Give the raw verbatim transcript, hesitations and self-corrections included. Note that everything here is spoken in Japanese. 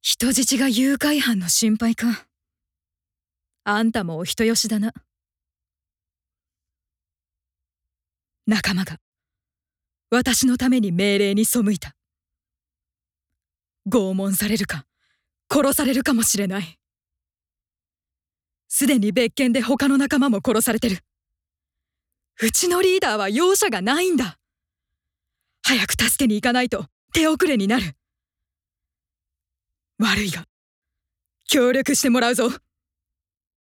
人質が誘拐犯の心配か。あんたもお人よしだな。仲間が私のために命令に背いた。拷問されるか殺されるかもしれない。すでに別件で他の仲間も殺されてる。うちのリーダーは容赦がないんだ。早く助けに行かないと手遅れになる。悪いが協力してもらうぞ。